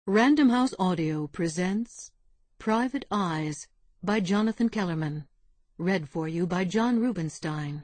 Random House Audio presents Private Eyes by Jonathan Kellerman. Read for you by John Rubenstein.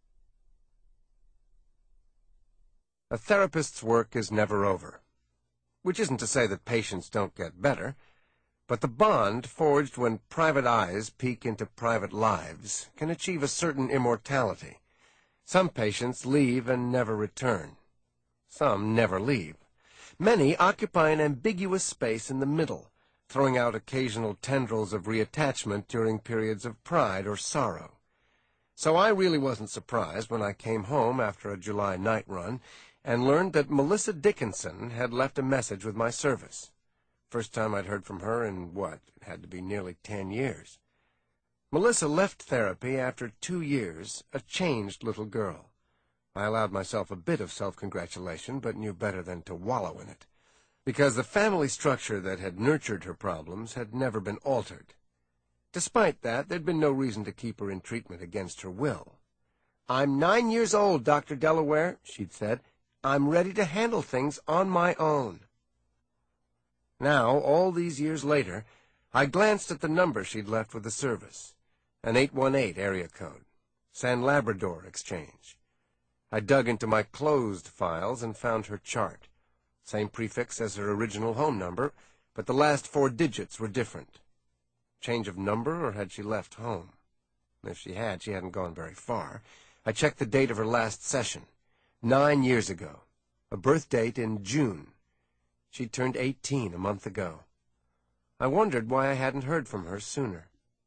A therapist's work is never over. Which isn't to say that patients don't get better, but the bond forged when private eyes peek into private lives can achieve a certain immortality. Some patients leave and never return. Some never leave. Many occupy an ambiguous space in the middle, throwing out occasional tendrils of reattachment during periods of pride or sorrow. So I really wasn't surprised when I came home after a July night run and learned that Melissa Dickinson had left a message with my service. First time I'd heard from her in, it had to be nearly 10 years. Melissa left therapy after 2 years, a changed little girl. I allowed myself a bit of self-congratulation, but knew better than to wallow in it, because the family structure that had nurtured her problems had never been altered. Despite that, there'd been no reason to keep her in treatment against her will. "I'm 9 years old, Dr. Delaware," she'd said. "I'm ready to handle things on my own." Now, all these years later, I glanced at the number she'd left with the service, an 818 area code, San Labrador Exchange. I dug into my closed files and found her chart. Same prefix as her original home number, but the last 4 digits were different. Change of number, or had she left home? If she had, she hadn't gone very far. I checked the date of her last session, 9 years ago, a birth date in June. She'd turned 18 a month ago. I wondered why I hadn't heard from her sooner.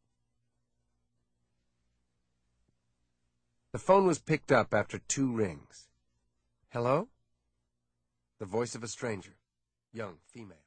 The phone was picked up after 2 rings. "Hello?" The voice of a stranger, young female.